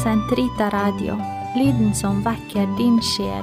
Sentrita Radio, lyden som vekker din sjel.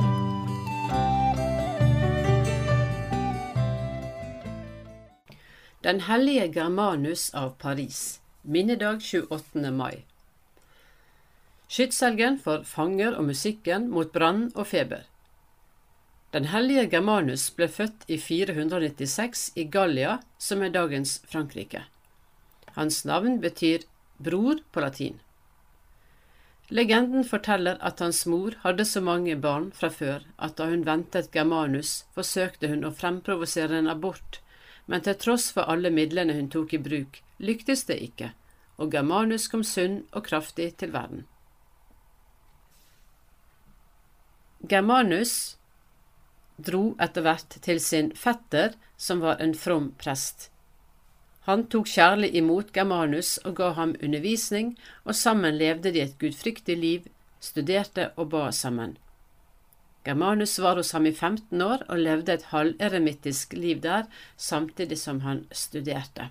Den hellige Germanus av Paris, minnedag 28. mai. Skytshelgen for fanger og musikken mot brann og feber. Den hellige Germanus ble født i 496 i Gallia, som er dagens Frankrike. Hans navn betyr bror på latin. Legenden forteller at hans mor hadde så mange barn fra før at da hun ventet Germanus, forsøkte hun å fremprovosere en abort, men til tross for alle midlene hun tok i bruk, lyktes det ikke, og Germanus kom sunn og kraftig til verden. Germanus dro etter hvert til sin fetter, som var en from prest. Han tok kjærlig imot Germanus og ga ham undervisning, og sammen levde de et gudfryktig liv, studerte og ba sammen. Germanus var hos ham i 15 år og levde et halveremittisk liv der, samtidig som han studerte.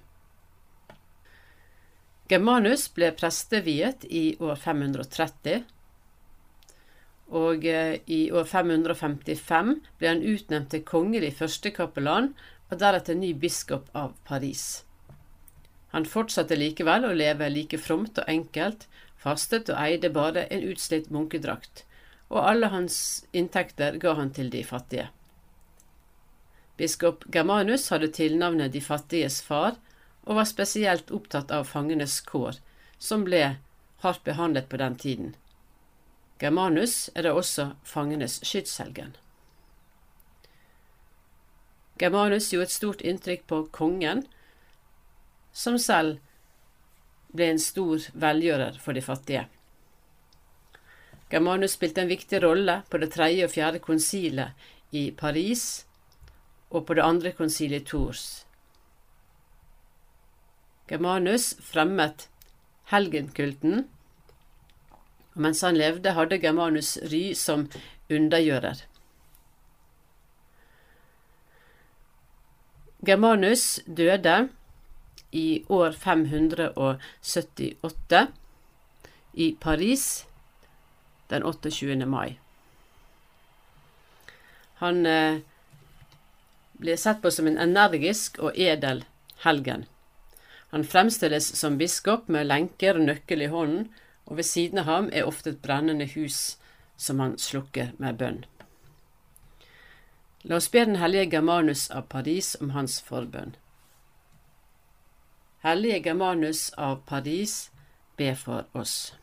Germanus ble presteviet i år 530, og i år 555 ble han utnevnt til kongelig førstekapellan og deretter ny biskop av Paris. Han fortsatte likevel å leve like fromt og enkelt, fastet og eide bare en utslitt munkedrakt, og alle hans inntekter ga han til de fattige. Biskop Germanus hadde tilnavnet De fattiges far, og var spesielt opptatt av fangenes kår, som ble hardt behandlet på den tiden. Germanus er da også fangenes skytshelgen. Germanus gjorde et stort inntrykk på kongen, som selv ble en stor velgjører for de fattige. Germanus spilte en viktig rolle på det 3. og 4. konsilet i Paris og på det 2. konsilet i Tours. Germanus fremmet helgenkulten, og mens han levde hadde Germanus ry som undergjører. Germanus døde i år 578 i Paris den 28. mai. Han ble sett på som en energisk og edel helgen. Han fremstilles som biskop med lenker og nøkkel i hånden, og ved siden av ham er ofte et brennende hus som han slukker med bønn. La oss be den hellige Germanus av Paris om hans forbønn. Hellige Germanus av Paris, be for oss.